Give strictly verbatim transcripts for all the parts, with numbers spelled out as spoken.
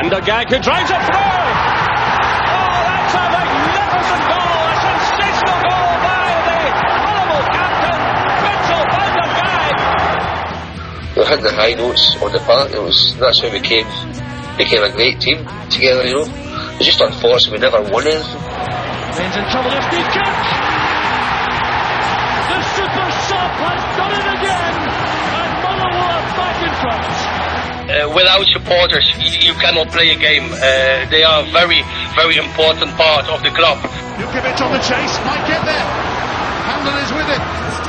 Van der Gijk who drives it through. Oh, that's a magnificent goal, a sensational goal by the Motherwell captain, Mitchell Van der Gijk. We had the high notes on the park. It was that's how we came became a great team together. You know, it's just unfortunate we never won anything. Ben's in trouble if he kicks. The super sub has done it again, and Motherwell are back in front. Uh, without supporters, you, you cannot play a game. Uh, they are a very, very important part of the club. Jukovic on the chase, might get there. Hamlin is with it.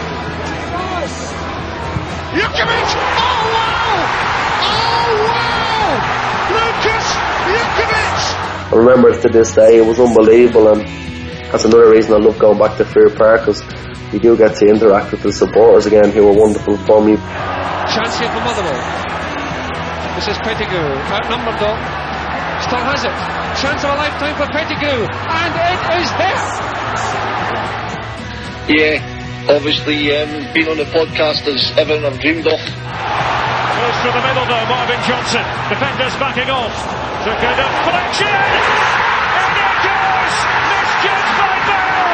Jukovic! Oh wow! Oh wow! Lucas Jukovic! I remember it to this day. It was unbelievable, and that's another reason I love going back to Fair Park, because you do get to interact with the supporters again, who were wonderful for me. Chance here for Motherwell. This is Pettigrew, outnumbered though. Still has it. Chance of a lifetime for Pettigrew, and it is there. Yeah, obviously um, being on the podcast is everything I've dreamed of. Close to the middle though, Marvin Johnson. Defenders backing off. Took a deflection, and it goes. Misjudged by Bell.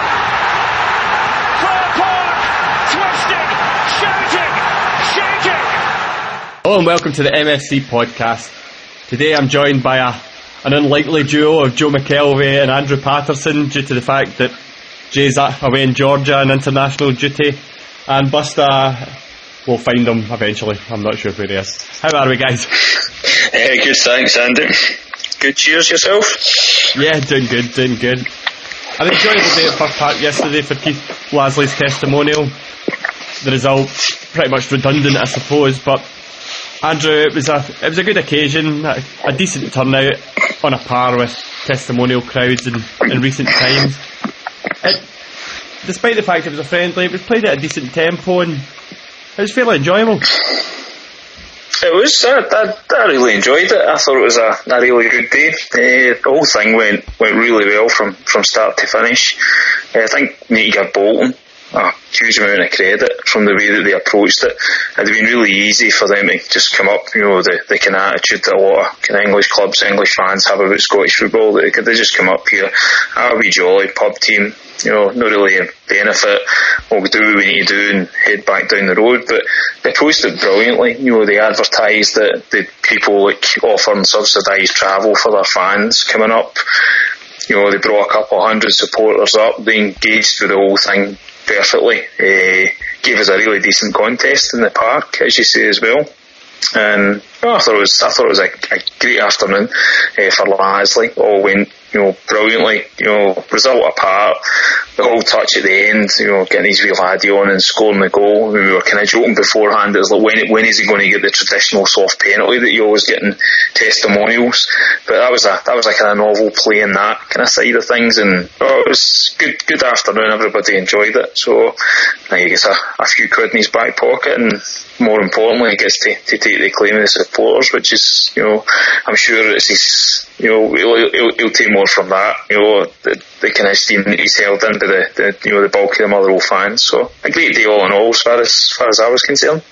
Crow Park, twisting, shouting, shaking. Hello and welcome to the M S C podcast. Today I'm joined by a, an unlikely duo of Joe McKelvey and Andrew Patterson, due to the fact that Jay's away in Georgia on international duty, and Busta, we'll find him eventually. I'm not sure where he is. How are we, guys? Uh, good, thanks, Andy. Good, cheers yourself? Yeah, doing good, doing good. I enjoyed the day at Firth Park yesterday for Keith Lasley's testimonial. The result pretty much redundant, I suppose, but Andrew, it was a it was a good occasion, a, a decent turnout, on a par with testimonial crowds in, in recent times. It, despite the fact it was a friendly, it was played at a decent tempo and it was fairly enjoyable. It was. I, I, I really enjoyed it. I thought it was a, a really good day. Uh, the whole thing went went really well from, from start to finish. Uh, I think you need to give Bolton a huge amount of credit from the way that they approached it. It'd been really easy for them to just come up, you know, the, the kind of attitude that a lot of kind of English clubs, English fans have about Scottish football. They could they just come up here, ah, we jolly pub team, you know, not really a benefit. We'll do what we need to do and head back down the road. But they approached it brilliantly. You know, they advertised that the people like offering subsidised travel for their fans coming up. You know, they brought a couple of hundred supporters up. They engaged with the whole thing perfectly. Uh, gave us a really decent contest in the park, as you say as well. And oh, I thought it was I thought it was a, a great afternoon uh, for Lasley. All went, you know, brilliantly. You know, result apart, the whole touch at the end, you know, getting his wee laddie on and scoring the goal. I mean, we were kind of joking beforehand. It was like, when when is he going to get the traditional soft penalty that you always get in testimonials? But that was a that was a kind of novel play in that kind of side of things, and oh, it was good good afternoon. Everybody enjoyed it. So I think he gets a, a few quid in his back pocket, and more importantly, he gets to, to take the claim of the supporters, which is, you know, I'm sure it's his, you know, he'll, he'll, he'll take more from that, you know, the, the kind of esteem that he's held in by the, the, you know, the bulk of the Motherwell fans. So a great day all in all, as far as, as far as I was concerned.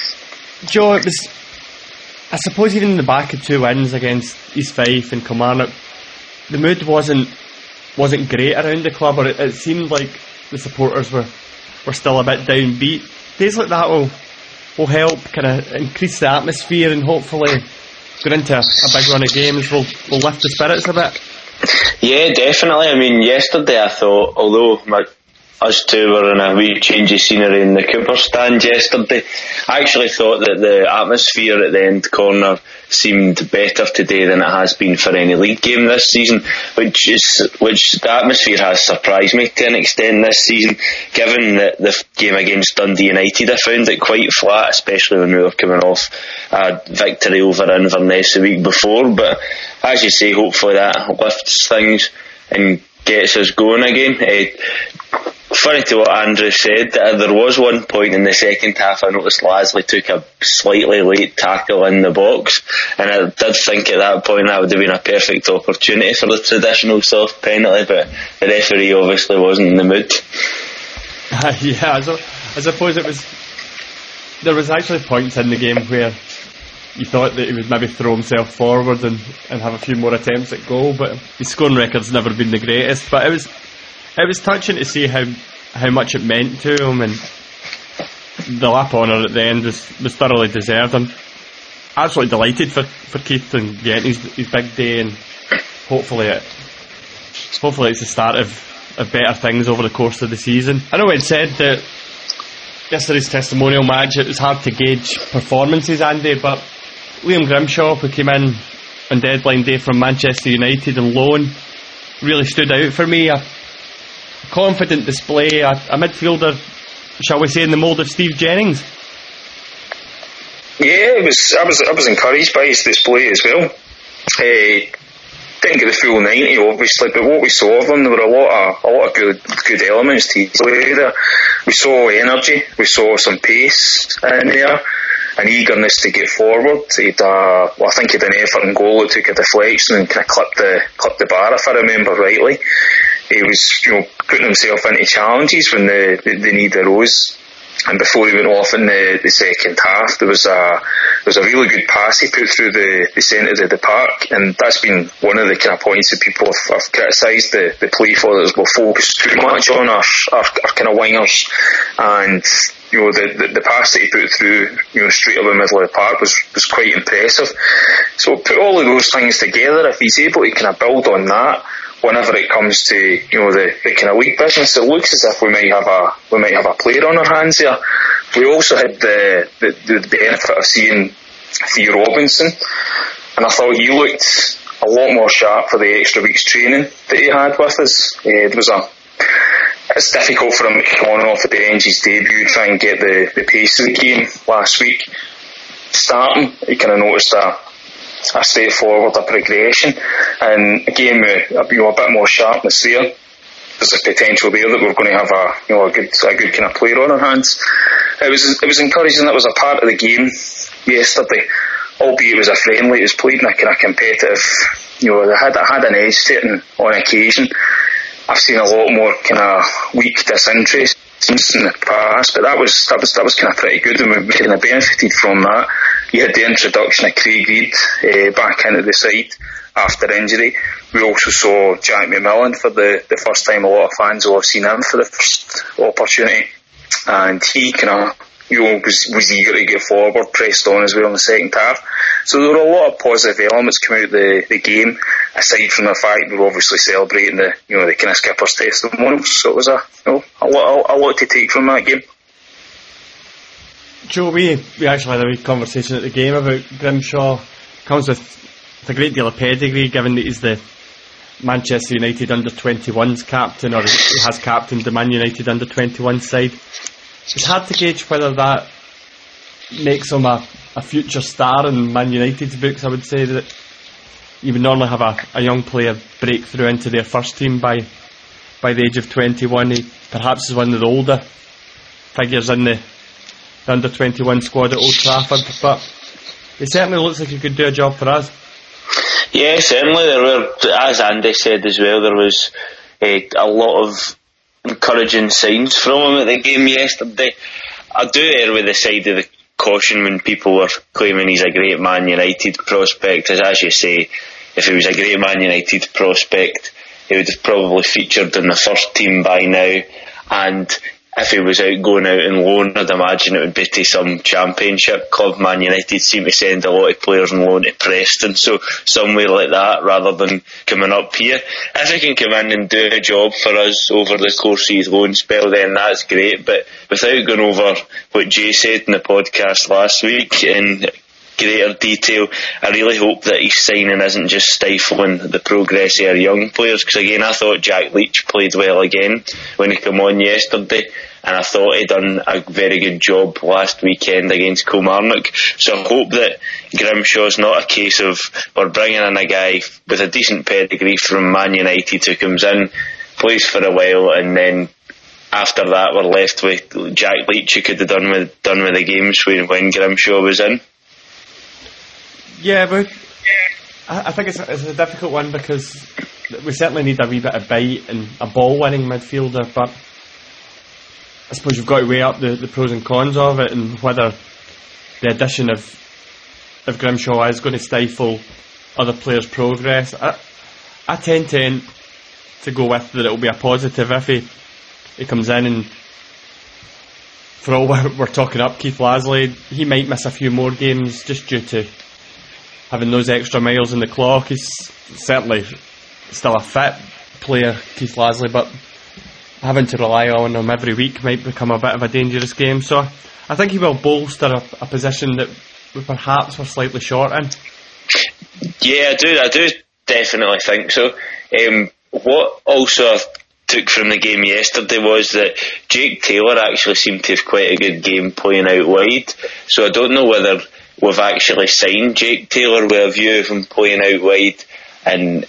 Joe, it was, I suppose, even in the back of two wins against East Fife and Kilmarnock, the mood wasn't wasn't great around the club, or it, it seemed like the supporters were, were still a bit downbeat. Days like that will will help kind of increase the atmosphere, and hopefully going into a, a big run of games will will lift the spirits a bit. Yeah, definitely. I mean, yesterday I thought, although my, us two were in a wee change of scenery in the Cooper stand yesterday, I actually thought that the atmosphere at the end corner seemed better today than it has been for any league game this season, which is which the atmosphere has surprised me to an extent this season, given that the game against Dundee United I found it quite flat, especially when we were coming off a victory over Inverness the week before. But as you say, hopefully that lifts things and gets us going again. Uh, Funny to what Andrew said, uh, there was one point in the second half I noticed Lasley took a slightly late tackle in the box, and I did think at that point that would have been a perfect opportunity for the traditional soft penalty, but the referee obviously wasn't in the mood. Uh, yeah, so I suppose it was, there was actually points in the game where you thought that he would maybe throw himself forward and, and have a few more attempts at goal, but his scoring record's never been the greatest. But it was it was touching to see how how much it meant to him, and the lap honour at the end was, was thoroughly deserved. I'm absolutely delighted for, for Keith and getting his, his big day, and hopefully it hopefully it's the start of, of better things over the course of the season. I know it said that yesterday's testimonial match, it was hard to gauge performances, Andy, but Liam Grimshaw, who came in on deadline day from Manchester United on loan, really stood out for me. A confident display, a, a midfielder, shall we say, in the mould of Steve Jennings. Yeah, it was. I was. I was encouraged by his display as well. Uh, didn't get the full ninety, obviously, but what we saw of him, there were a lot of a lot of good good elements to his play there. We saw energy, we saw some pace in there, an eagerness to get forward. He'd, uh, well, I think he had an effort and goal that took a deflection and kind of clipped the clipped the bar, if I remember rightly. He was, you know, putting himself into challenges when the the, the need arose. And before he went off in the, the second half, there was a there was a really good pass he put through the, the centre of the park, and that's been one of the kind of points that people have, have criticised the, the play for, that we're focused too much on our, our, our kind of wingers, and you know the, the the pass that he put through, you know, straight up the middle of the park was was quite impressive. So put all of those things together, if he's able to kind of build on that whenever it comes to, you know, the, the kind of league business, it looks as if we might have a we might have a player on our hands here. We also had the the, the benefit of seeing Theo Robinson, and I thought he looked a lot more sharp for the extra week's training that he had with us. Uh, there was a it's difficult for him to come on off the bench, his debut, try and get the, the pace of the game last week. Starting, he kind of noticed a a step forward, a progression, and again, uh, you know, a bit more sharpness there. There's a potential there that we're going to have a, you know, a good, a good kind of player on our hands. It was, it was encouraging. That was a part of the game yesterday, albeit it was a friendly. It was played in a kind of competitive. You know, it had, it had an edge to it, and on occasion, I've seen a lot more kind of weak disinterest in the past, but that was that was that was kind of pretty good, and we kind of benefited from that. You had the introduction of Craig Reid uh, back into the side after injury. We also saw Jack McMillan for the, the first time. A lot of fans will have seen him for the first opportunity, and he kind of, you know, was, was eager to get forward, pressed on as well in the second half. So there were a lot of positive elements coming out of the, the game, aside from the fact we were obviously celebrating the, you know, the kind of skipper's testimonials. So it was a, you know, a lot, a lot to take from that game. Joe, we, we actually had a wee conversation at the game about Grimshaw. Comes with, with a great deal of pedigree, given that he's the Manchester United under twenty-ones captain, or he has captained the Man United under twenty-one side. It's hard to gauge whether that makes him a, a future star in Man United's books. I would say that you would normally have a, a young player break through into their first team by by the age of twenty-one. He perhaps is one of the older figures in the, the under twenty-one squad at Old Trafford, but he certainly looks like he could do a job for us. Yeah, certainly. There were, as Andy said as well, there was uh, a lot of encouraging signs from him at the game yesterday. I do err with the side of the caution when people were claiming he's a great Man United prospect, as as you say, if he was a great Man United prospect, he would have probably featured in the first team by now, and if he was out going out on loan, I'd imagine it would be to some championship club. Man United seem to send a lot of players on loan to Preston, so somewhere like that rather than coming up here. If he can come in and do a job for us over the course of his loan spell, then that's great. But without going over what Jay said in the podcast last week in greater detail, I really hope that his signing isn't just stifling the progress of our young players, because again, I thought Jack Leach played well again when he came on yesterday, and I thought he'd done a very good job last weekend against Kilmarnock. So I hope that Grimshaw's not a case of we're bringing in a guy with a decent pedigree from Man United who comes in, plays for a while, and then after that we're left with Jack Leach who could have done with done with the games when, when Grimshaw was in. Yeah, but I, I think it's a, it's a difficult one, because we certainly need a wee bit of bite and a ball-winning midfielder, but I suppose you've got to weigh up the, the pros and cons of it, and whether the addition of if Grimshaw is going to stifle other players' progress. I, I tend to to go with that it'll be a positive if he he comes in, and for all we're, we're talking up Keith Lasley, he might miss a few more games just due to having those extra miles in the clock. He's certainly still a fit player, Keith Lasley, but having to rely on him every week might become a bit of a dangerous game. So I think he will bolster a, a position that we perhaps were slightly short in. Yeah, I do. I do definitely think so. Um, what also I took from the game yesterday was that Jake Taylor actually seemed to have quite a good game playing out wide. So I don't know whether we've actually signed Jake Taylor with a view of him playing out wide, and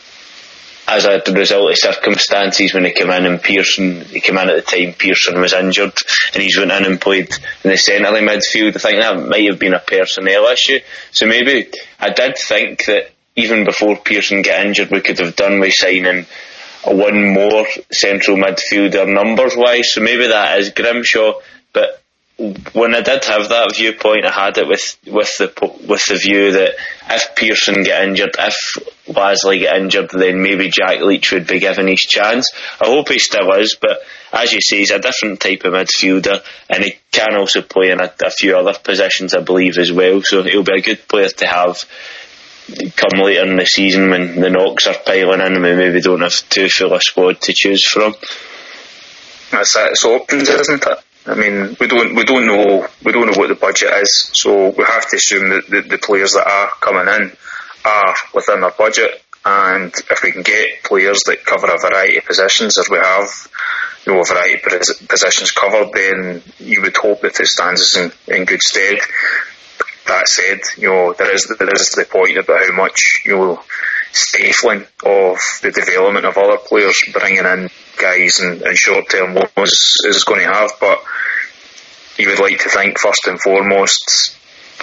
as a result of circumstances, when he came in and Pearson, he came in at the time Pearson was injured, and he's went in and played in the centre of midfield. I think that might have been a personnel issue. So maybe I did think that even before Pearson got injured, we could have done with signing one more central midfielder numbers wise. So maybe that is Grimshaw. But when I did have that viewpoint, I had it with with the with the view that if Pearson get injured, if Lasley get injured, then maybe Jack Leach would be given his chance. I hope he still is, but as you say, he's a different type of midfielder, and he can also play in a, a few other positions, I believe, as well. So he'll be a good player to have come later in the season when the knocks are piling in and we maybe don't have too full a squad to choose from. That's it. It's options, isn't it? I mean, we don't we don't know we don't know what the budget is, so we have to assume that the, the players that are coming in are within their budget, and if we can get players that cover a variety of positions, as we have, you know, a variety of positions covered, then you would hope that it stands us in, in good stead. That said, you know, there is there is the point about how much, you know, stifling of the development of other players bringing in guys and, and short term loans is going to have, but you would like to think first and foremost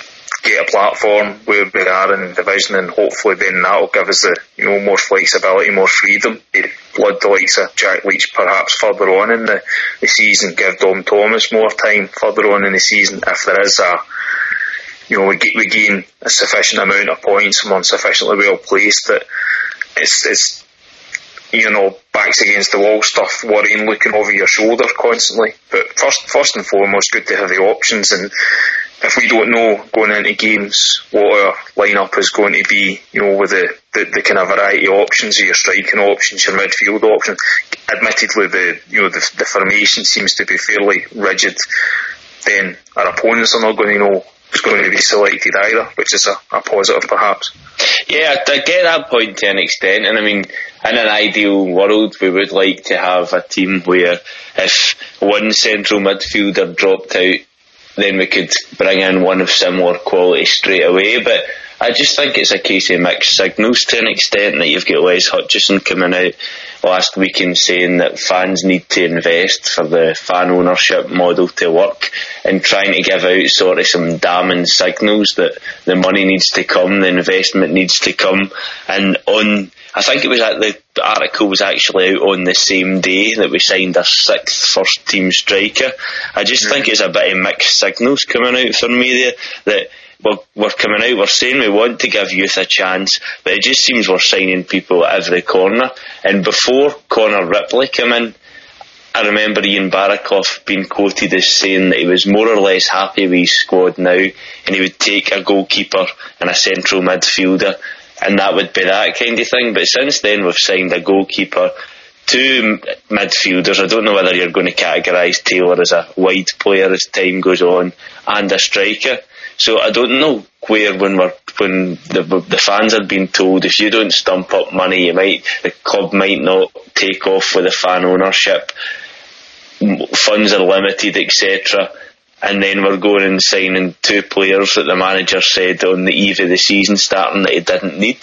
get a platform where we are in the division, and hopefully then that will give us the, you know, more flexibility, more freedom to blood the likes of Jack Leach perhaps further on in the, the season, give Dom Thomas more time further on in the season if there is a, you know, we, we gain a sufficient amount of points and we're sufficiently well placed that it's, it's, you know, backs against the wall stuff, worrying, looking over your shoulder constantly. But first, first and foremost, good to have the options, and if we don't know going into games what our lineup is going to be, you know, with the, the, the kind of variety of options, your striking options, your midfield options, admittedly the, you know, the, the formation seems to be fairly rigid, then our opponents are not going to know who's going to be selected either, which is a, a positive perhaps. Yeah, I get that point to an extent, and I mean, in an ideal world we would like to have a team where if one central midfielder dropped out, then we could bring in one of similar quality straight away. But I just think it's a case of mixed signals to an extent, that you've got Wes Hutchison coming out last weekend saying that fans need to invest for the fan ownership model to work, and trying to give out sort of some damning signals that the money needs to come, the investment needs to come. And on, I think it was at the, the article was actually out on the same day that we signed our sixth first team striker. I just mm. think it's a bit of mixed signals coming out from media, that We're, we're coming out, we're saying we want to give youth a chance, but it just seems we're signing people at every corner. And before Connor Ripley came in, I remember Ian Baraclough being quoted as saying that he was more or less happy with his squad now, and he would take a goalkeeper and a central midfielder, and that would be that kind of thing. But since then we've signed a goalkeeper, two midfielders, I don't know whether you're going to categorise Taylor as a wide player as time goes on, and a striker. So I don't know where, when we're when the the fans are being told if you don't stump up money, you might the club might not take off with the fan ownership, funds are limited, et cetera. And then we're going and signing two players that the manager said on the eve of the season starting that he didn't need.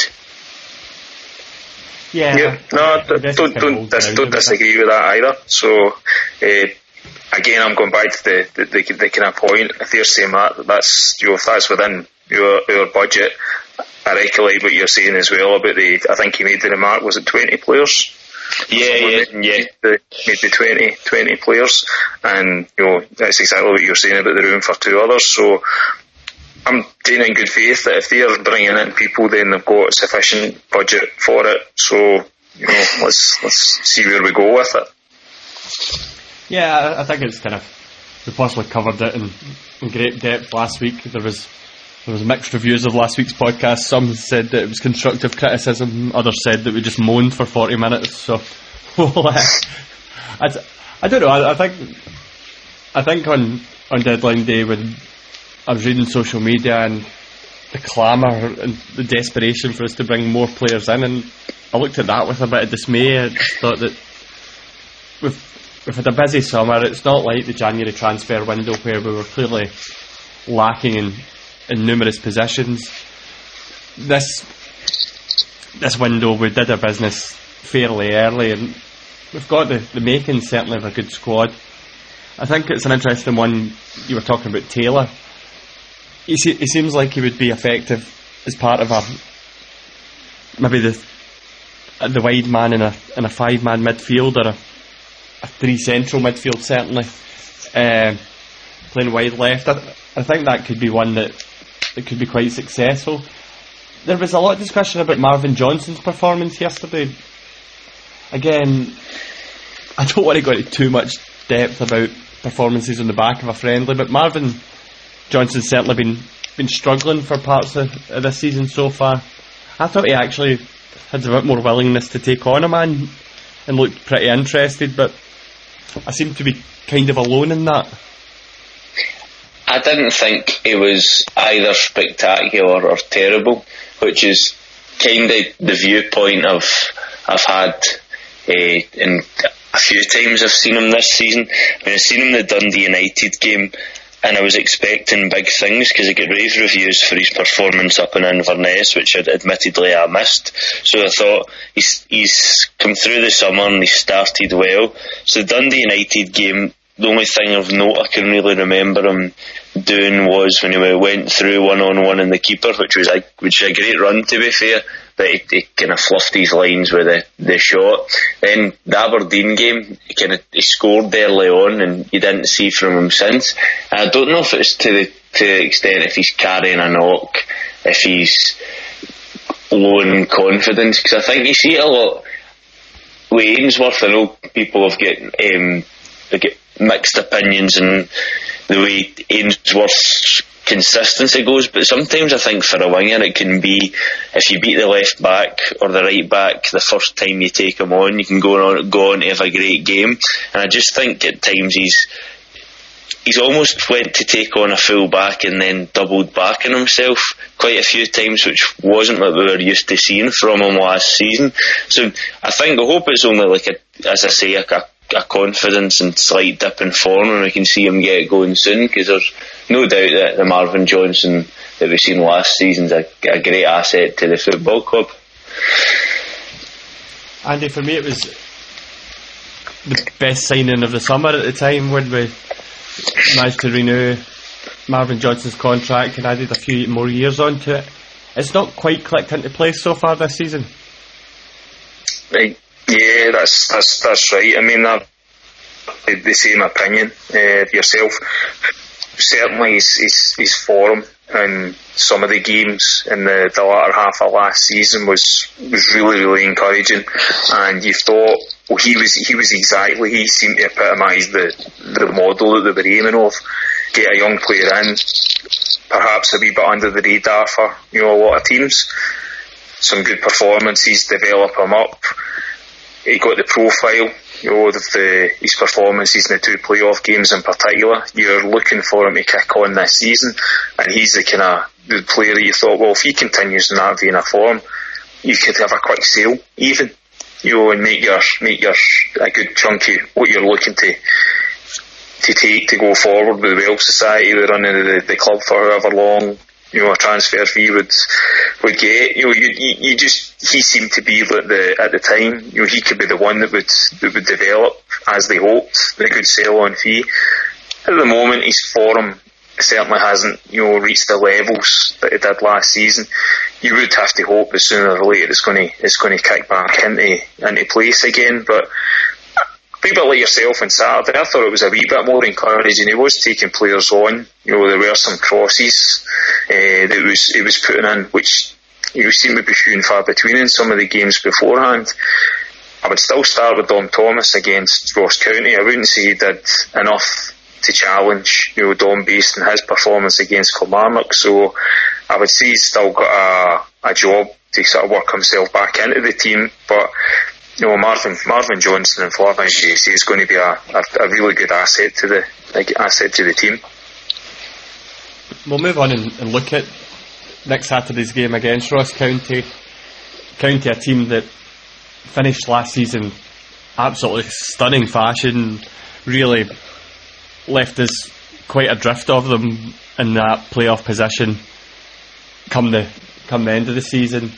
Yeah, yeah. No, don't don't, don't, dis- don't disagree with that either. So. Uh, Again, I'm going back to the, the, the, the kind of point. If they're saying that, that's, you know, if that's within your, your budget, I recollect what you're saying as well about the, I think he made the remark, was it twenty players? Yeah, yeah, made, yeah. The, made the twenty, twenty players, and, you know, that's exactly what you're saying about the room for two others. So, I'm doing it in good faith that if they're bringing in people, then they've got sufficient budget for it. So, you know, let's let's see where we go with it. Yeah, I think it's kind of, we possibly covered it in, in great depth last week. There was there was mixed reviews of last week's podcast. Some said that it was constructive criticism, others said that we just moaned for forty minutes. So, well, uh, I, I don't know. I, I think I think on on deadline day, when I was reading social media and the clamour and the desperation for us to bring more players in, and I looked at that with a bit of dismay. I thought that we've We've had a busy summer. It's not like the January transfer window where we were clearly lacking in, in numerous positions. This this window, we did our business fairly early, and we've got the, the makings certainly of a good squad. I think it's an interesting one. You were talking about Taylor. He, se- he seems like he would be effective as part of a maybe the the wide man in a in a five man midfield, or a a three central midfield, certainly, uh, playing wide left. I, I think that could be one that, that could be quite successful. There was a lot of discussion about Marvin Johnson's performance yesterday. Again, I don't want to go into too much depth about performances on the back of a friendly, but Marvin Johnson's certainly been been struggling for parts of, of this season so far. I thought he actually had a bit more willingness to take on a man and looked pretty interested, but I seem to be kind of alone in that. I didn't think it was either spectacular or terrible, which is kind of the viewpoint I've, I've had uh, in a few times I've seen him this season. I mean, I've seen him in the Dundee United game, and I was expecting big things because he got rave reviews for his performance up in Inverness, which admittedly I missed. So I thought he's he's come through the summer and he started well. So the Dundee United game, the only thing of note I can really remember him doing was when he went through one on one in the keeper, which was a which was a great run, to be fair. But he, he kind of fluffed his lines with the, the shot. Then the Aberdeen game, he kind of he scored early on, and you didn't see from him since. And I don't know if it's to the to the extent if he's carrying a knock, if he's low in confidence, because I think you see it a lot with Ainsworth. I know people have got um, they get mixed opinions on the way Ainsworth's consistency goes, but sometimes I think for a winger it can be, if you beat the left back or the right back the first time you take him on, you can go on go on to have a great game. And I just think at times he's he's almost went to take on a full back and then doubled back on himself quite a few times, which wasn't what we were used to seeing from him last season. So I think I hope it's only like a, as I say, a, a a confidence and slight dip in form, and we can see him get going soon, because there's no doubt that the Marvin Johnson that we've seen last season's a, a great asset to the football club. Andy, for me it was the best signing of the summer at the time when we managed to renew Marvin Johnson's contract and added a few more years onto it. It's not quite clicked into place so far this season. Right. Yeah, that's that's that's right. I mean, I've the same opinion uh, yourself. Certainly, his, his, his form in some of the games in the, the latter half of last season was was really really encouraging. And you thought, well, he was he was exactly he seemed to epitomise the the model that they were aiming of. Get a young player in, perhaps a wee bit under the radar for you know a lot of teams. Some good performances, develop him up. He got the profile, you know, of the, his performances in the two playoff games in particular. You're looking for him to kick on this season, and he's the kind of the player that you thought, well, if he continues in that vein of form, you could have a quick sale, even, you know, and make your make your a good chunk of what you're looking to to take to go forward with the Welsh Society, the running the, the club for however long. You know, a transfer fee would would get. You know, you, you, you just he seemed to be like the at the time. You know, he could be the one that would that would develop as they hoped. The good sell on fee. At the moment, his form certainly hasn't you know reached the levels that it did last season. You would have to hope that sooner or later it's going to it's going to kick back into into place again. But wee bit like yourself on Saturday, I thought it was a wee bit more encouraging. He was taking players on. You know, there were some crosses uh, that was he was putting in, which you seem to be few and far between in some of the games beforehand. I would still start with Dom Thomas against Ross County. I wouldn't say he did enough to challenge, you know, Dom based on his performance against Kilmarnock. So I would say he's still got a, a job to sort of work himself back into the team. But you know, Marvin Marvin Johnson and Flavin Jesse is going to be a, a, a really good asset to the like, asset to the team. We'll move on and, and look at next Saturday's game against Ross County. County, a team that finished last season absolutely stunning fashion, really left us quite adrift of them in that playoff position come the come the end of the season.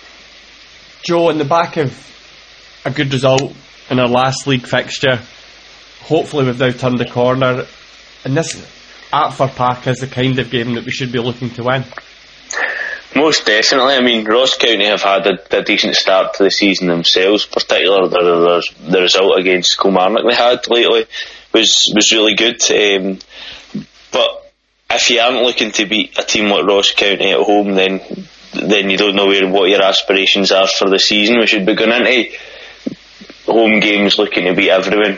Joe, in the back of a good result in our last league fixture, hopefully we've now turned the corner, and this at Fir Park is the kind of game that we should be looking to win. Most definitely. I mean, Ross County have had a, a decent start to the season themselves, particularly the, the, the result against Kilmarnock they had lately was was really good. Um, but if you aren't looking to beat a team like Ross County at home, then then you don't know where, what your aspirations are for the season. We should be going into home games looking to beat everyone.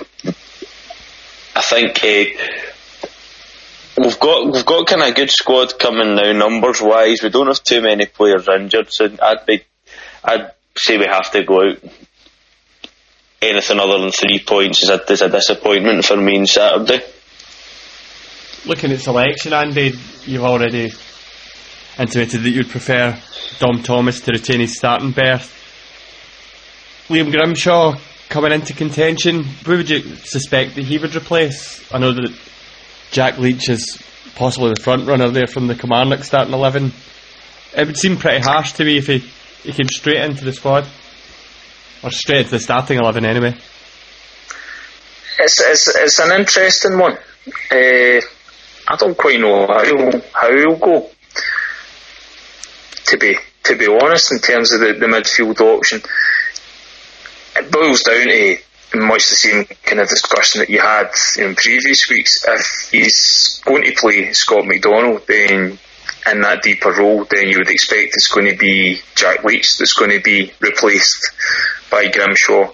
I think uh, we've got we've got kind of a good squad coming now, numbers wise. We don't have too many players injured, so I'd be I'd say we have to go out. Anything other than three points is a, is a disappointment for me on Saturday. Looking at selection, Andy, you've already intimated that you'd prefer Dom Thomas to retain his starting berth. Liam Grimshaw coming into contention, who would you suspect that he would replace? I know that Jack Leach is possibly the front runner there from the Kilmarnock starting eleven. It would seem pretty harsh to me if he, he came straight into the squad. Or straight into the starting eleven anyway. It's it's, it's an interesting one. Uh, I don't quite know how he'll, how he'll go. To be to be honest, in terms of the, the midfield option, it boils down to much the same kind of discussion that you had in previous weeks. If he's going to play Scott McDonald, then in that deeper role, then you would expect it's going to be Jack Leach that's going to be replaced by Grimshaw.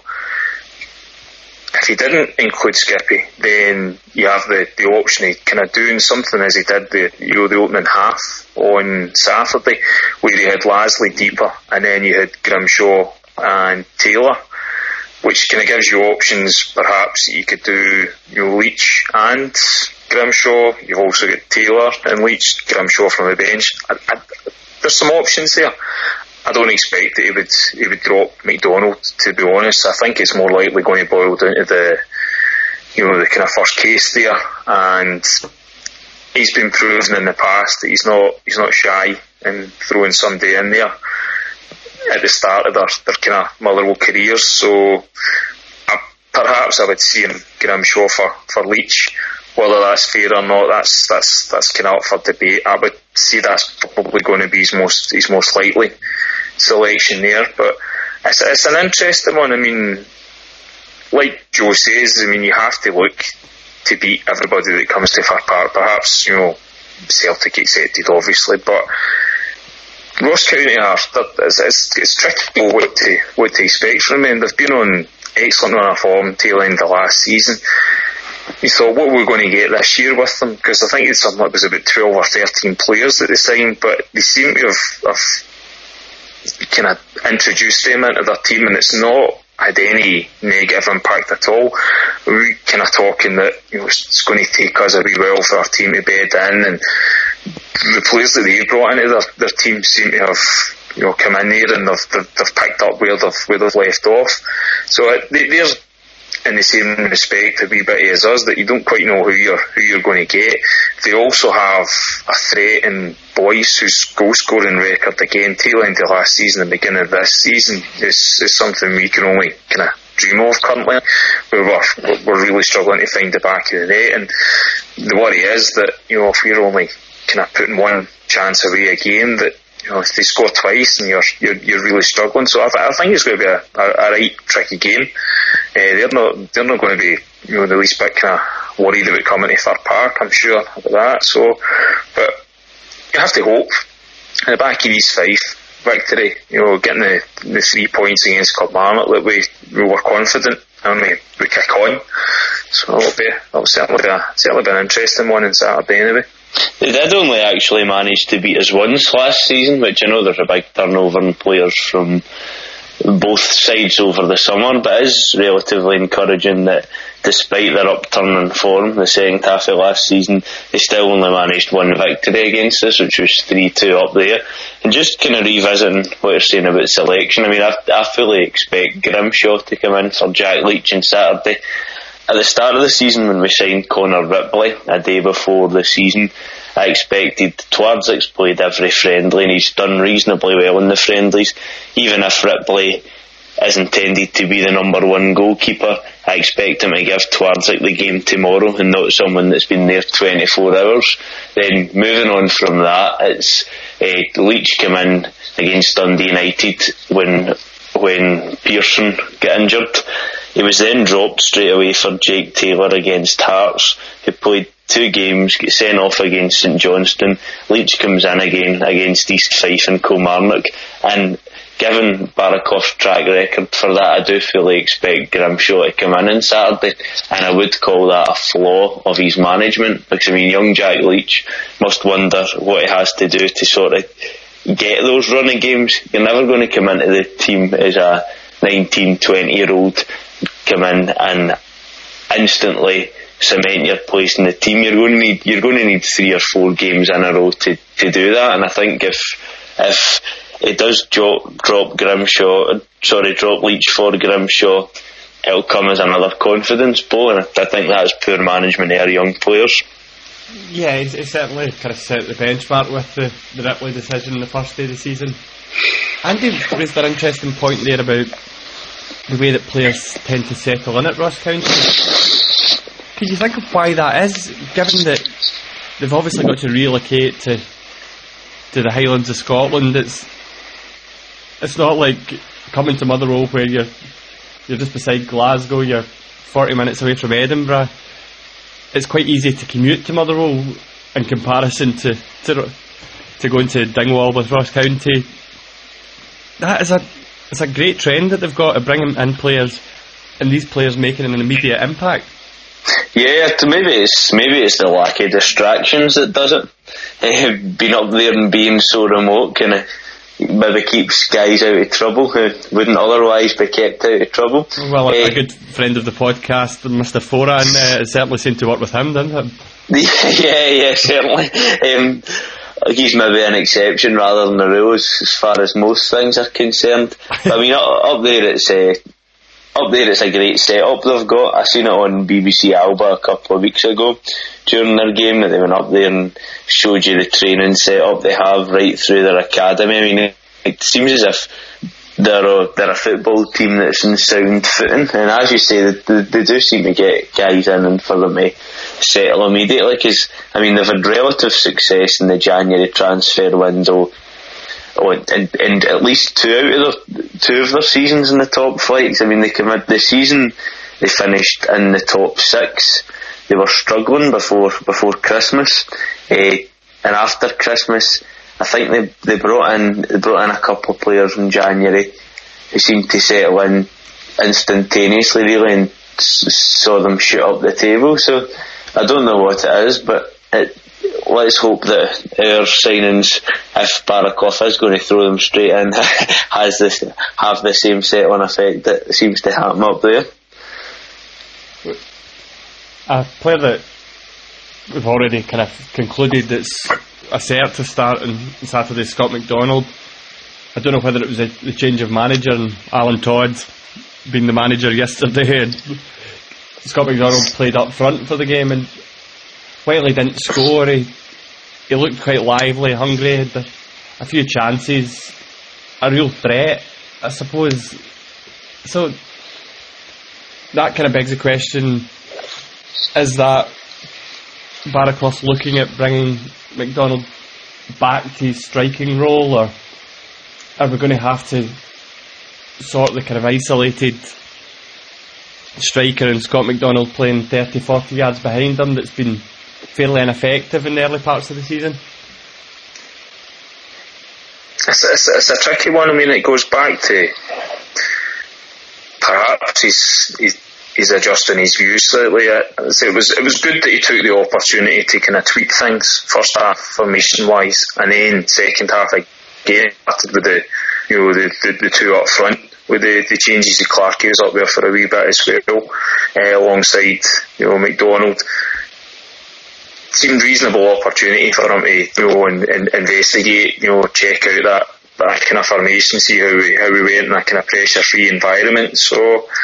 If he didn't include Skippy, then you have the, the option of kind of doing something as he did the you know the opening half on Saturday, where he had Lasley deeper and then you had Grimshaw and Taylor, which kind of gives you options. Perhaps you could do you know Leach and Grimshaw. You've also got Taylor and Leach, Grimshaw from the bench. I, I, there's some options there. I don't expect that he would he would drop McDonald, to be honest. I think it's more likely going to boil down to the you know the kind of first case there, and he's been proven in the past that he's not he's not shy in throwing somebody in there at the start of their, their kind of Motherwell careers. So uh, perhaps I would see him Grimshaw for, for Leach. Whether that's fair or not, that's that's that's kind of up for debate. I would say that's probably going to be his most his most likely selection there. But it's it's an interesting one. I mean, like Joe says, I mean you have to look to beat everybody that comes to Fir Park. Perhaps you know Celtic accepted, obviously, but Ross County are it's, it's, it's tricky what to what to expect from them. They've been on excellent run of form tail end of last season. You thought, what were we going to get this year with them? Because I think it's something like it was about twelve or thirteen players at the time, but they seem to have, have kind of introduced them into their team, and it's not had any negative impact at all. We're kind of talking that you know it's going to take us a wee while for our team to bed in, and the players that they brought into their, their team seem to have you know come in there and they've, they've, they've picked up where they've where they've left off. So it, they, they're in the same respect a wee bit as us, that you don't quite know who you're who you're going to get. They also have a threat in Boyce, whose goal scoring record again tail end of last season and beginning of this season is, is something we can only kind of dream of currently. Where we're we're really struggling to find the back of the net, and the worry is that you know if we're only kind of putting one chance away a game, that you know if they score twice and you're you're, you're really struggling. So I, th- I think it's going to be a, a, a right tricky game. they're not they're not going to be, you know, the least bit kind of worried about coming to Fir Park, I'm sure, about that. So, but you have to hope in the back of East Fife victory, you know, getting the, the three points against Kilmarnock, that we, we were confident and we, we kick on. So it'll be, it'll certainly be, a, certainly be an interesting one on Saturday anyway. They did only actually manage to beat us once last season, which I know there's a big turnover in players from both sides over the summer, but it is relatively encouraging that despite their upturn in form the second half of last season, they still only managed one victory against us, which was three two up there. And just kind of revisiting what you're saying about selection, I mean, I, I fully expect Grimshaw to come in for Jack Leach on Saturday. At the start of the season, when we signed Connor Ripley a day before the season, I expected Twardyk's played every friendly and he's done reasonably well in the friendlies. Even if Ripley is intended to be the number one goalkeeper, I expect him to give Twardyk the game tomorrow and not someone that's been there twenty-four hours. Then moving on from that, it's uh, Leach came in against Dundee United when when Pearson got injured. He was then dropped straight away for Jake Taylor against Hearts, who played two games, get sent off against St Johnstone. Leach comes in again against East Fife and Kilmarnock, and given Barakoff's track record for that, I do fully expect Grimshaw to come in on Saturday, and I would call that a flaw of his management, because I mean, young Jack Leach must wonder what he has to do to sort of get those running games. You're never going to come into the team as a nineteen, twenty year old, come in and instantly cement your place in the team. You're going to need you're going to need three or four games in a row to, to do that. And I think if if it does drop drop Grimshaw, sorry, drop Leach for Grimshaw, it'll come as another confidence blow. And I think that's poor management of our young players. Yeah, he, he certainly kind of set the benchmark with the, the Ripley decision in the first day of the season. Andy raised an interesting point there about the way that players tend to settle in at Ross County. Could you think of why that is, given that they've obviously got to relocate to to the Highlands of Scotland? It's it's not like coming to Motherwell where you're you're just beside Glasgow, you're forty minutes away from Edinburgh. It's quite easy to commute to Motherwell in comparison to to, to going to Dingwall with Ross County. That is a it's a great trend that they've got to bring in players, and these players making an immediate impact. Yeah, maybe it's maybe it's the lack of distractions that does it. Uh, being up there and being so remote kind of maybe keeps guys out of trouble who wouldn't otherwise be kept out of trouble. Well, a, uh, a good friend of the podcast, Mister Foran, uh, certainly seemed to work with him, didn't it? Yeah, yeah, certainly. Um, he's maybe an exception rather than the rule as, as far as most things are concerned. But I mean, up, up there it's uh, up there it's a great setup they've got. I seen it on B B C Alba a couple of weeks ago during their game, that they went up there and showed you the training setup they have right through their academy. I mean, it, it seems as if they're a, they're a football team that's in sound footing, and as you say, they, they, they do seem to get guys in and for them to settle immediately, because I mean, they've had relative success in the January transfer window. Oh, and, and at least two out of their, two of their seasons in the top flights. I mean, they came in the season, they finished in the top six. They were struggling before before Christmas, uh, and after Christmas, I think they they brought in they brought in a couple of players in January who seemed to settle in instantaneously, really, and s- saw them shoot up the table. So I don't know what it is, but it. Let's hope that our signings, if Barakoff is going to throw them straight in, has this have the same set-on effect that seems to happen up there. A player that we've already kind of concluded that's a cert to start on Saturday, Scott McDonald. I don't know whether it was a, the change of manager and Alan Todd being the manager yesterday, and Scott McDonald played up front for the game, and while he didn't score, he, he looked quite lively, hungry, had a, a few chances, a real threat, I suppose. So that kind of begs the question, is that Barakoff looking at bringing McDonald back to his striking role, or are we going to have to sort the kind of isolated striker and Scott McDonald playing thirty, forty yards behind him that's been fairly ineffective in the early parts of the season? It's, it's, it's a tricky one. I mean, it goes back to perhaps he's, he's, he's adjusting his views slightly. It was, it was good that he took the opportunity to kind of tweak things, first half formation wise, and then second half again started with the, you know, the, the, the two up front, with the, the changes of Clarkey was up there for a wee bit as well, uh, alongside, you know, McDonald. Seemed reasonable opportunity for him to, you know, in, in, investigate, you know, check out that, that kind of formation, see how we how we went in that kind of pressure free environment. So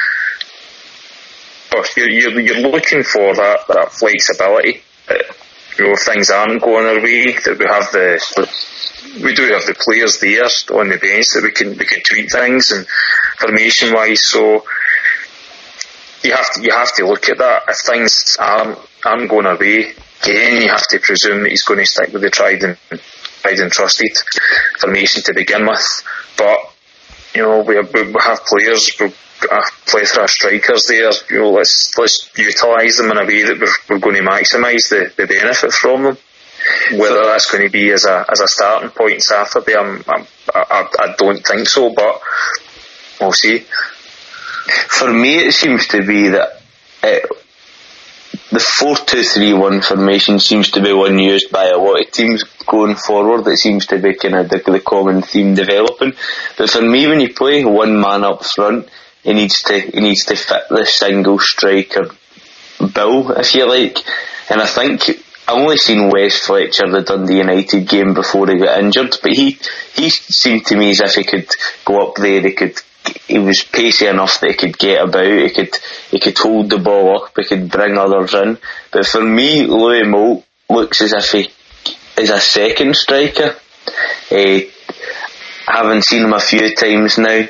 oh, you're, you're you're looking for that, that flexibility. That, you know, if things aren't going our way, that we have the we do have the players there on the bench that we can we can tweak things and formation wise. So you have to you have to look at that. If things aren't aren't going our way, again, you have to presume that he's going to stick with the tried and tried and trusted formation to begin with. But you know, we have, we have players, we've got a plethora of strikers there. You know, let's let's utilise them in a way that we're, we're going to maximise the, the benefit from them. Whether that's going to be as a as a starting point Saturday, I'm, I'm, I I don't think so, but we'll see. For me, it seems to be that it, the four two three one formation seems to be one used by a lot of teams going forward. It seems to be kind of the, the common theme developing. But for me, when you play one man up front, he needs to he needs to fit the single striker bill, if you like. And I think I've only seen Wes Fletcher, the Dundee United game, before he got injured, but he he seemed to me as if he could go up there, he could he was pacey enough that he could get about, he could he could hold the ball up, he could bring others in. But for me, Louis Moult looks as if he is a second striker. Uh, having seen him a few times now,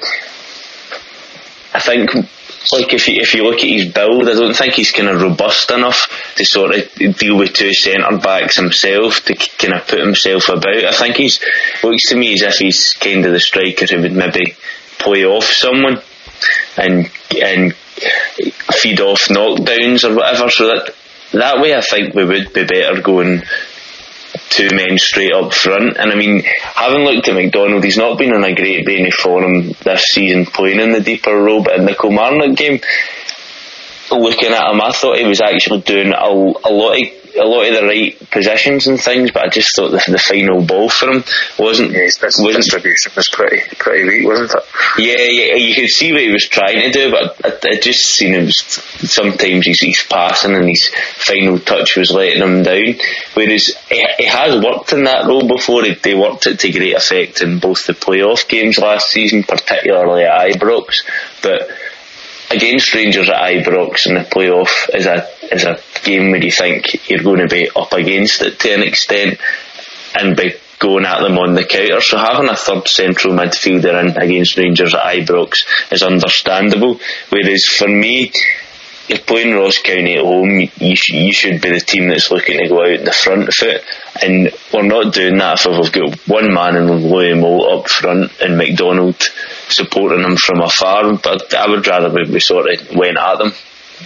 I think, like if you if you look at his build, I don't think he's kind of robust enough to sort of deal with two centre backs himself, to kind of put himself about. I think he's looks to me as if he's kind of the striker who would maybe play off someone and and feed off knockdowns or whatever. So that that way, I think we would be better going two men straight up front. And I mean, having looked at McDonald, he's not been in a great vein of form this season playing in the deeper role, but in the Kilmarnock game, looking at him, I thought he was actually doing a, a lot of a lot of the right positions and things, but I just thought the, the final ball for him wasn't. Yeah, his wasn't, distribution was pretty pretty weak, wasn't it? Yeah, yeah, you could see what he was trying to do, but I, I just seen him sometimes he's, he's passing and his final touch was letting him down. Whereas he, he has worked in that role before. He, they worked it to great effect in both the playoff games last season, particularly at Ibrox, but against Rangers at Ibrox in the playoff is a is a game where you think you're going to be up against it to an extent and be going at them on the counter. So having a third central midfielder in against Rangers at Ibrox is understandable. Whereas for me, you're playing Ross County at home, you, sh- you should be the team that's looking to go out in the front foot, and we're not doing that if we've got one man in Louis Moult up front and McDonald supporting him from afar. But I would rather we, we sort of went at them.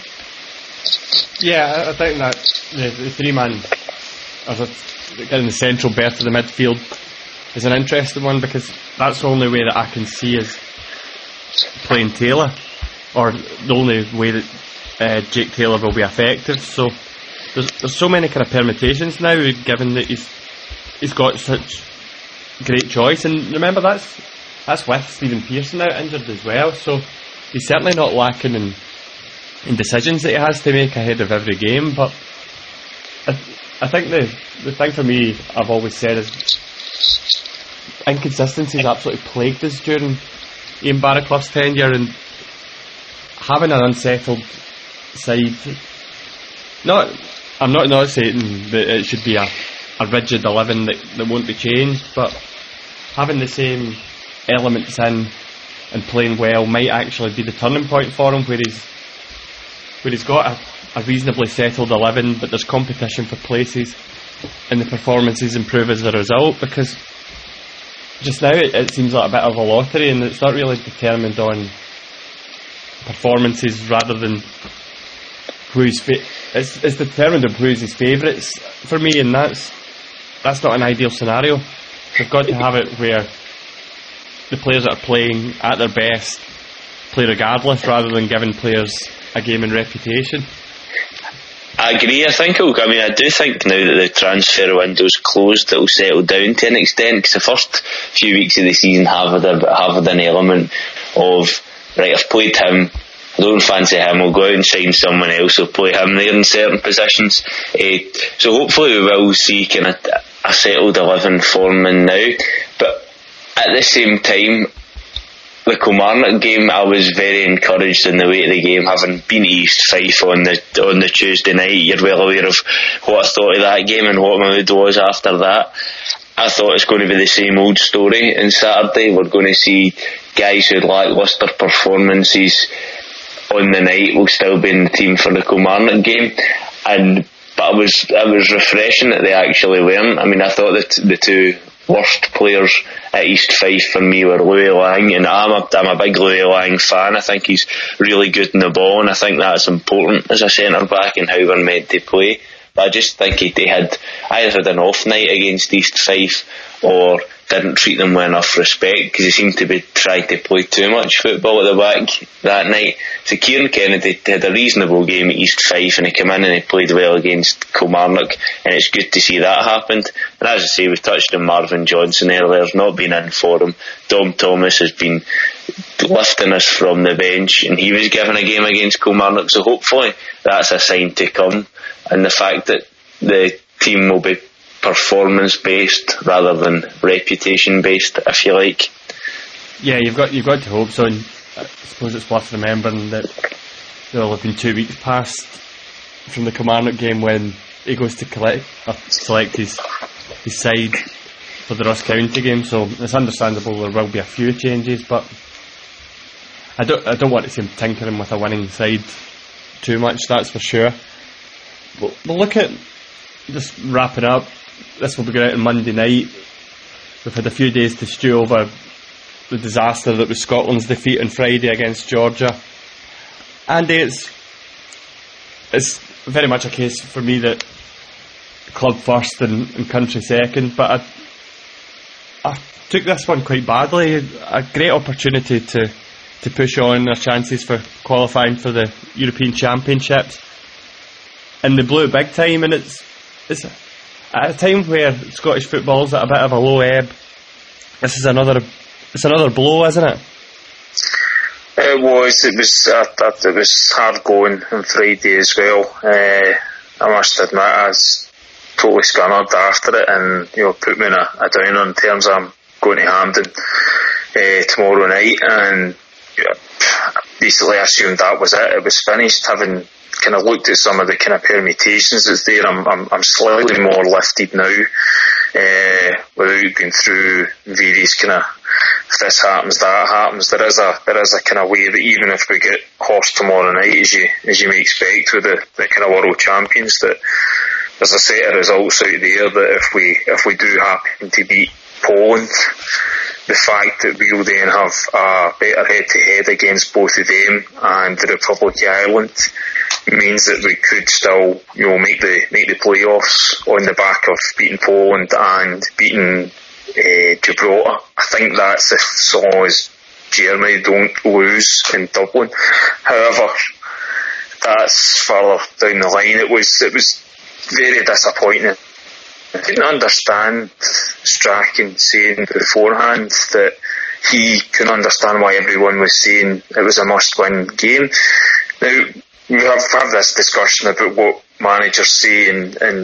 Yeah, I think that the, the three man as a, getting the central berth of the midfield is an interesting one, because that's the only way that I can see is playing Taylor, or the only way that uh, Jake Taylor will be effective. So there's there's so many kind of permutations now, given that he's he's got such great choice. And remember, that's that's with Stephen Pearson out injured as well, so he's certainly not lacking in in decisions that he has to make ahead of every game. But I, I think the the thing for me, I've always said, is inconsistencies absolutely plagued us during Ian Barraclough's tenure, and having an unsettled side. Not, I'm not not saying that it should be a, a rigid eleven that, that won't be changed, but having the same elements in and playing well might actually be the turning point for him, where he's where he's got a, a reasonably settled eleven, but there's competition for places and the performances improve as a result. Because just now it, it seems like a bit of a lottery, and it's not really determined on performances rather than who's fa- it's, it's determined on who's his favourites for me, and that's that's not an ideal scenario. They've got to have it where the players that are playing at their best play regardless, rather than giving players a game in reputation. I agree. I think it'll, I mean, I do think now that the transfer window's closed, it'll settle down to an extent, because the first few weeks of the season have had, a, have had an element of, right, I've played him, I don't fancy him, I'll go out and sign someone else, I'll play him there in certain positions. Uh, so hopefully we will see kind of a settled eleven forming now. But at the same time, the Kilmarnock game, I was very encouraged in the way of the game, having been to East Fife on the on the Tuesday night. You're well aware of what I thought of that game and what my mood was after that. I thought it's going to be the same old story on Saturday. We're going to see guys who had lacklustre performances on the night will still be in the team for the Kilmarnock game, and but it was it was refreshing that they actually weren't. I mean, I thought that the two worst players at East Fife for me were Louis Lang, and I'm a, I'm a big Louis Lang fan. I think he's really good in the ball, and I think that's important as a centre back and how we're meant to play. But I just think he, he had either had an off night against East Fife or didn't treat them with enough respect, because he seemed to be trying to play too much football at the back that night. So Kieran Kennedy had a reasonable game at East Fife, and he came in and he played well against Kilmarnock, and it's good to see that happened. And as I say, we've touched on Marvin Johnson earlier, not been in for him. Dom Thomas has been lifting us from the bench, and he was given a game against Kilmarnock, so hopefully that's a sign to come, and the fact that the team will be performance based rather than reputation based, if you like. Yeah, you've got you've got to hope so. And I suppose it's worth remembering that there'll have been two weeks past from the Kilmarnock game when he goes to collect uh, select his his side for the Ross County game. So it's understandable there will be a few changes, but I don't I don't want to see him tinkering with a winning side too much. That's for sure. But we'll look at, just wrapping up, this will be going out on Monday night. We've had a few days to stew over the disaster that was Scotland's defeat on Friday against Georgia. And it's it's very much a case for me that club first and, and country second, but I, I took this one quite badly. A great opportunity to, to push on our chances for qualifying for the European Championships, and they blew it big time. And it's it's at a time where Scottish football's at a bit of a low ebb. This is another it's another blow, isn't it? It was. It was. Uh, that, it was hard going on Friday as well. Uh, I must admit, I was totally scunnered after it, and you know, put me in a, a downer in terms of I'm going to Hampden uh, tomorrow night, and yeah, basically I assumed that was it. It was finished. Having kind of looked at some of the kind of permutations that's there, I'm I'm, I'm slightly more lifted now, uh, without going through various kind of, if this happens, that happens. There is a there is a kind of way that even if we get Horse tomorrow night, as you as you may expect with the, the kind of world champions, that there's a set of results out there that if we if we do happen to beat Poland, the fact that we'll then have a better head-to-head against both of them and the Republic of Ireland means that we could still, you know, make the make the playoffs on the back of beating Poland and beating uh, Gibraltar. I think that's if so long as Germany don't lose in Dublin. However, that's further down the line. It was it was very disappointing. I didn't understand Strachan saying beforehand that he couldn't understand why everyone was saying it was a must-win game. Now, we have had this discussion about what managers say in, in,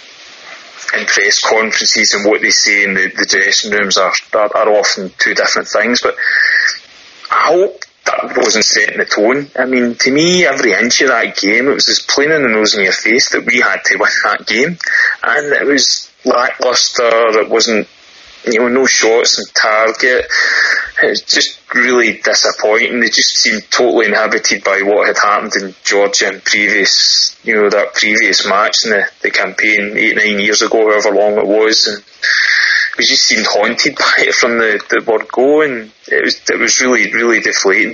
in press conferences and what they say in the, the dressing rooms are, are, are often two different things, but I hope that wasn't setting the tone. I mean, to me, every inch of that game, it was as plain in the nose in your face that we had to win that game, and it was lacklustre. It wasn't, you know, no shots on target. It was just really disappointing. They just seemed totally inhibited by what had happened in Georgia in previous, you know, that previous match in the, the campaign eight, nine years ago, however long it was, and we just seemed haunted by it from the, the word go, and it was it was really, really deflating.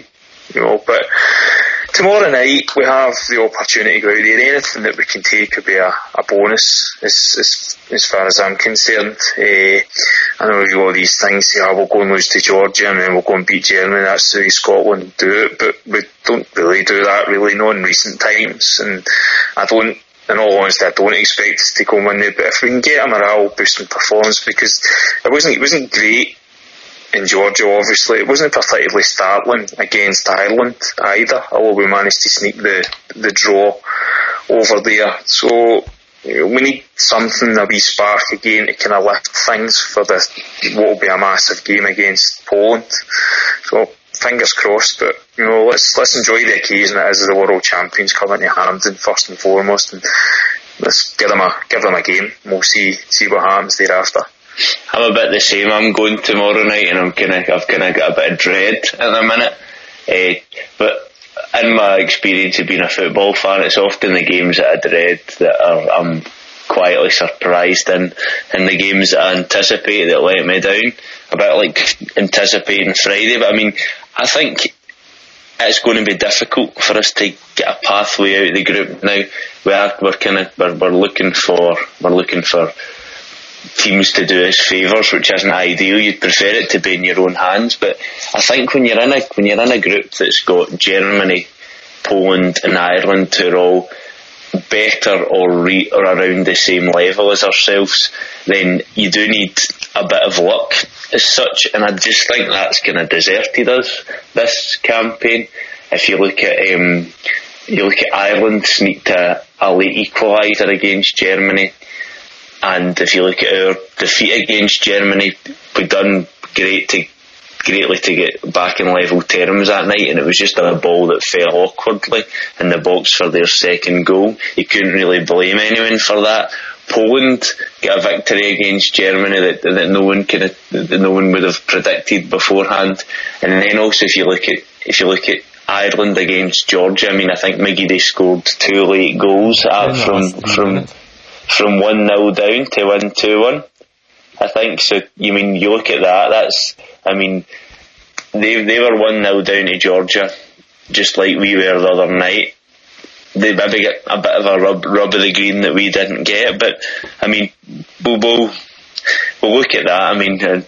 you know. But tomorrow night we have the opportunity to go out there. Anything that we can take would be a, a bonus, as, as as far as I'm concerned. Uh, I know you all these things, yeah, we'll go and lose to Georgia and then we'll go and beat Germany, that's the way Scotland do it, but we don't really do that really, no, in recent times, and I don't, in all honesty, I don't expect us to go and win there, but if we can get a morale boosting performance, because it wasn't, it wasn't great in Georgia, obviously, it wasn't particularly startling against Ireland either, although we managed to sneak the, the draw over there, so we need something, a wee spark again to kind of lift things for the what will be a massive game against Poland. So fingers crossed, but you know, let's let's enjoy the occasion it is the World Champions coming to Hampden first and foremost, and let's give them a give them a game. We'll see see what happens thereafter. I'm a bit the same. I'm going tomorrow night, and I'm kind of I've kind of got a bit of dread at the minute, uh, but. In my experience of being a football fan, it's often the games that I dread that are, I'm quietly surprised in, and the games that I anticipate that let me down. A bit like anticipating Friday, but I mean, I think it's going to be difficult for us to get a pathway out of the group now. We are, we're kind of we're, we're looking for we're looking for teams to do us favours, which isn't ideal. You'd prefer it to be in your own hands, but I think when you're in a when you're in a group that's got Germany, Poland and Ireland who are all better or, re, or around the same level as ourselves, then you do need a bit of luck as such, and I just think that's kind of deserted us this campaign. If you look at um, you look at Ireland sneaked a, a late equaliser against Germany. And if you look at our defeat against Germany, we done great to greatly to get back in level terms that night, and it was just a ball that fell awkwardly in the box for their second goal. You couldn't really blame anyone for that. Poland got a victory against Germany that that no one could have, that no one would have predicted beforehand. And then also if you look at if you look at Ireland against Georgia, I mean I think Miggy they scored two late goals uh, from from. from one nil down to win two one, I think. So, you mean, you look at that, that's, I mean, they they were one nil down to Georgia, just like we were the other night. They maybe get a bit of a rub, rub of the green that we didn't get, but, I mean, we'll, we'll, we'll look at that, I mean, and,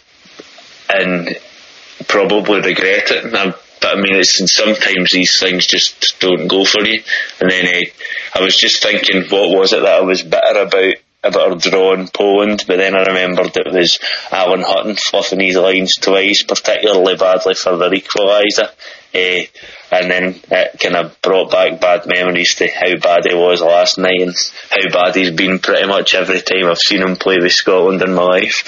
and probably regret it. And But I mean, it's, sometimes these things just don't go for you. And then uh, I was just thinking, what was it that I was bitter about about our draw in Poland? But then I remembered it was Alan Hutton fluffing his lines twice, particularly badly for their equaliser. Uh, and then it kind of brought back bad memories to how bad he was last night and how bad he's been pretty much every time I've seen him play with Scotland in my life.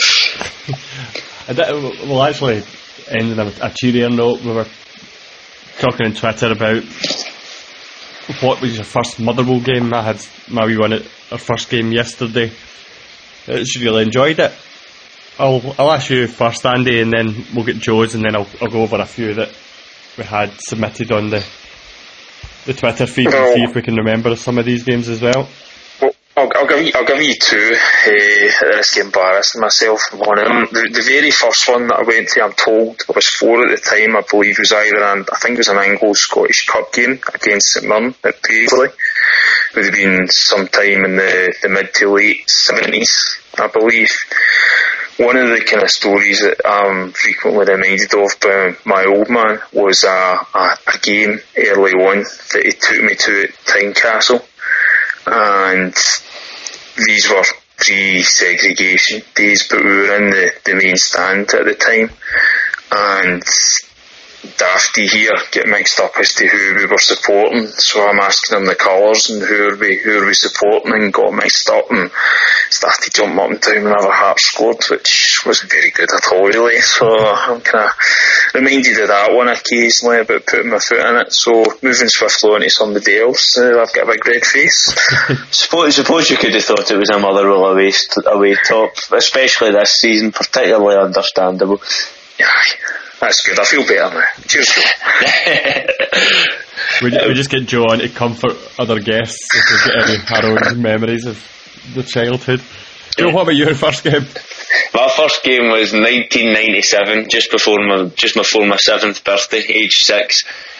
Well, actually, ending on a cheerier note, we were talking on Twitter about what was your first Motherwell game. I had my wee one at our first game yesterday. I just really enjoyed it. I'll I'll ask you first, Andy, and then we'll get Joe's, and then I'll I'll go over a few that we had submitted on the the Twitter feed and see if we can remember some of these games as well. I'll, I'll give you, I'll give you two. Uh, at risk of embarrassing myself. One of them, the, the very first one that I went to, I'm told, I was four at the time. I believe it was either, and I think it was an Anglo-Scottish Cup game against St Mirren at Paisley. It would have been sometime in the, the mid to late seventies, I believe. One of the kind of stories that I'm frequently reminded of by my old man was a, a, a game early on that he took me to at Tynecastle. And these were pre-segregation days, but we were in the, the main stand at the time, and dafty here get mixed up as to who we were supporting, so I'm asking them the colours and who are we who are we supporting, and got mixed up and started jumping up and down whenever Hearts scored, which wasn't very good at all really. So I'm kind of reminded of that one occasionally about putting my foot in it. So moving swiftly on to somebody else, uh, I've got a big red face. suppose, suppose you could have thought it was a Motherwell away, away top, especially this season, particularly understandable. Yeah, that's good. I feel better now. Cheers, Joe. we, we just get Joe on to comfort other guests if we've got any harrowing memories of the childhood. Joe, what about your first game? My first game was nineteen ninety-seven, just before my just before my seventh birthday, age six.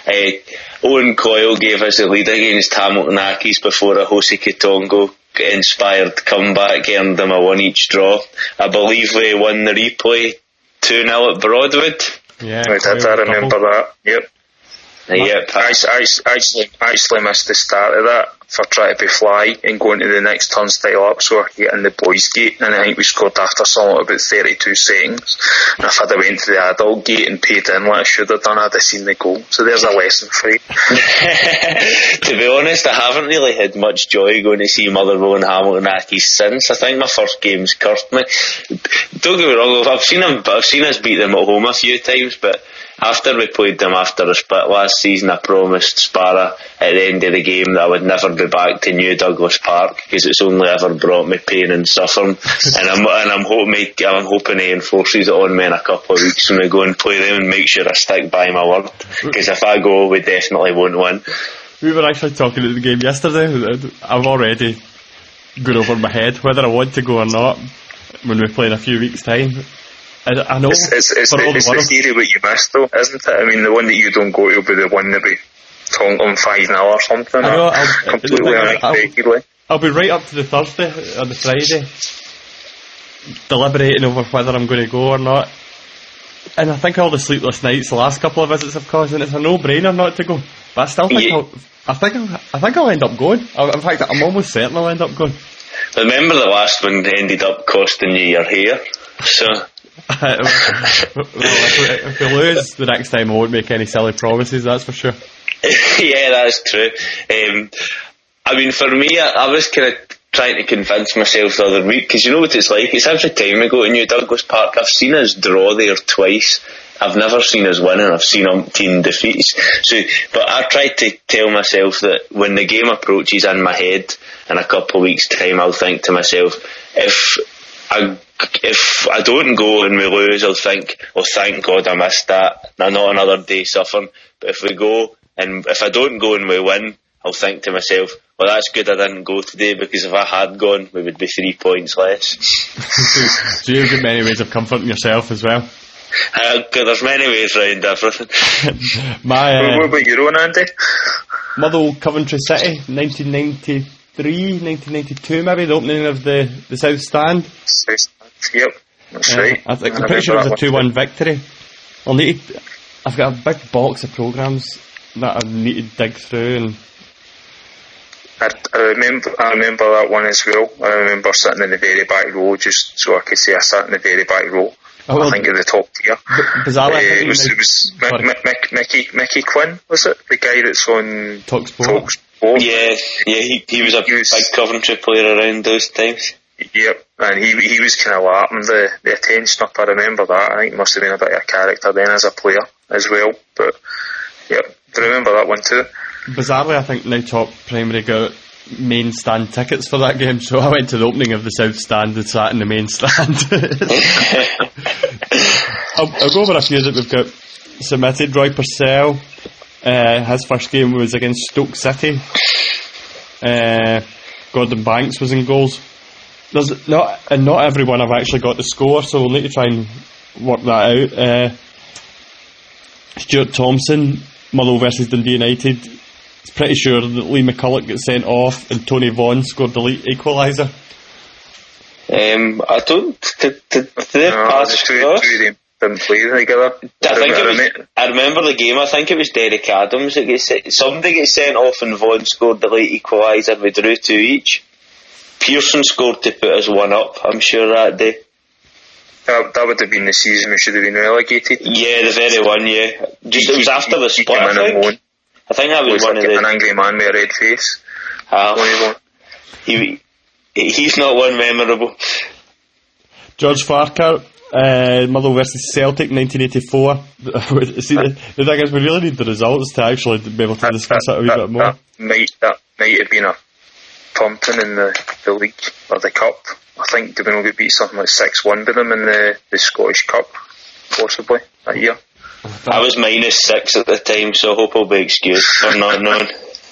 Uh, Owen Coyle gave us the lead against Hamilton Accies before a Jose Kitongo inspired comeback earned them a one each draw. I believe we won the replay two nil at Broadwood. Yeah, I did, I remember that. Yep. Yep. I, I, I actually, I actually missed the start of that for trying to be fly and going to the next turnstile up so I could get in the boys' gate, and I think we scored after something about thirty-two seconds. And if I'd have went to the adult gate and paid in like I should have done, I'd have seen the goal. So there's a lesson for you. To be honest, I haven't really had much joy going to see Motherwell and Hamilton Accies since. I think my first game's cursed me. Don't get me wrong, I've seen them, I've seen us beat them at home a few times, but after we played them after a split last season, I promised Sparrow at the end of the game that I would never be back to New Douglas Park because it's only ever brought me pain and suffering. and I'm and I'm hoping I'm hoping he enforces it on me in a couple of weeks when we go and play them and make sure I stick by my word. Because if I go, we definitely won't win. We were actually talking at the game yesterday. I've already gone over my head whether I want to go or not when we play in a few weeks' time. I, I know it's, it's, it's, for the, all it's the, the theory what you missed though, isn't it? I mean, the one that you don't go to will be the one that we tongue on five nil or something. I know, or I'll, completely unexpectedly. I'll, I'll be right up to the Thursday or the Friday deliberating over whether I'm going to go or not. And I think all the sleepless nights the last couple of visits have caused, and it's a no-brainer not to go. But I still think yeah. I'll, I think I'll, I think I'll end up going. In fact, I'm almost certain I'll end up going. Remember the last one ended up costing you your hair, so. well, if, we, if we lose the next time, I won't make any silly promises, that's for sure. Yeah, that's true. Um, I mean, for me, I, I was kind of trying to convince myself the other week, because you know what it's like, it's every time we go to New Douglas Park, I've seen us draw there twice, I've never seen us win, and I've seen umpteen defeats. So, but I tried to tell myself that when the game approaches in my head in a couple of weeks' time, I'll think to myself, if I if I don't go and we lose, I'll think, oh, thank God I missed that, not another day suffering. But if we go, and if I don't go and we win, I'll think to myself, well, that's good I didn't go today, because if I had gone, we would be three points less. So you've got many ways of comforting yourself as well. Uh, there's many ways round everything. My, uh, what about your own, Andy? Motherwell Coventry City, nineteen ninety-three, nineteen ninety-two maybe, the opening of the, the South Stand. South Stand, yep, that's uh, right. I think, I'm I pretty sure it was a two one one. victory. I'll need to, I've got a big box of programmes that I need to dig through, and I, I remember I remember that one as well. I remember sitting in the very back row, just so I could say I sat in the very back row. Oh, well, I think at the top tier. B- bizarrely, uh, I think it was, it was Mick, Mick, Mick, Mickey Mickey Quinn, was it? The guy that's on Talksport. Talksport. Yeah, yeah, he he was a he was, big Coventry player around those times. Yep, and he he was kind of lapping the, the attention up. I remember that. I think he must have been a bit of a character then as a player as well. But yep, do you remember that one too? Bizarrely, I think Now Top Primary got main stand tickets for that game, so I went to the opening of the South Stand and sat in the main stand. I'll, I'll go over a few that we've got submitted. Roy Purcell, uh, his first game was against Stoke City. Uh, Gordon Banks was in goals. There's not, and not everyone have actually got the score, so we'll need to try and work that out. Uh, Stuart Thompson, Motherwell versus Dundee United. It's pretty sure that Lee McCulloch got sent off and Tony Vaughan scored the late equaliser. Um, I don't. Did, did, did they no, pass the two, across? two of them didn't play together. I think I, it was, I remember the game. I think it was Derek Adams that gets sent, somebody gets sent off and Vaughan scored the late equaliser. We drew two each. Pearson scored to put us one up, I'm sure, that day. That, that would have been the season we should have been relegated. Yeah, the very one, yeah. Just, it was after the split, I think. I think that was, was one like of the... an angry man with a red face. Uh, he, he's not one memorable. George Farquhar, uh, Motherwell versus Celtic, nineteen eighty-four. See, the, the thing is, we really need the results to actually be able to that, discuss that, it a wee that, bit more. That might, that might have been a pumping in the, the league, or the cup. I think did we not get beat something like six one by them in the, the Scottish Cup, possibly, that year. I was minus six at the time, so I hope I'll be excused for not knowing.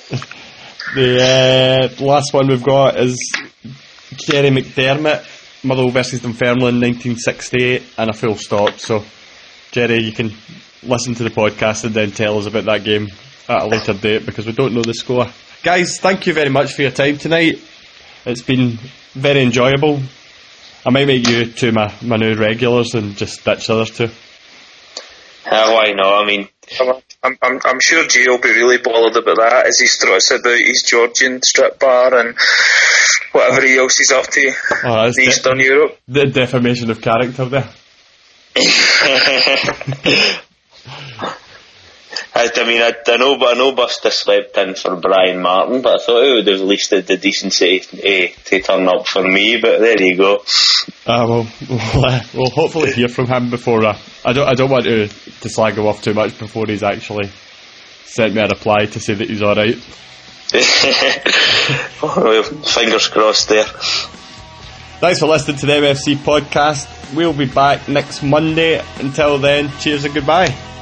The uh, last one we've got is Kerry McDermott, Motherwell versus Dunfermline, nineteen sixty-eight, and a full stop. So, Jerry, you can listen to the podcast and then tell us about that game at a later date because we don't know the score. Guys, thank you very much for your time tonight. It's been very enjoyable. I might make you two my, my new regulars and just ditch the others two. Uh, why not? I mean, I'm, I'm, I'm sure Jay will be really bothered about that as he struts about his Georgian strip bar and whatever else he's up to oh, in Eastern de- Europe. The defamation of character there. I, I mean, I, I know, but I know Buster slept in for Brian Martin, but I thought he would have at least had the decency eh, to turn up for me. But there you go. Uh, well, we'll, uh, we'll hopefully hear from him before. Uh, I don't. I don't want to to slag him off too much before he's actually sent me a reply to say that he's all right. Well, fingers crossed there. Thanks for listening to the M F C podcast. We'll be back next Monday. Until then, cheers and goodbye.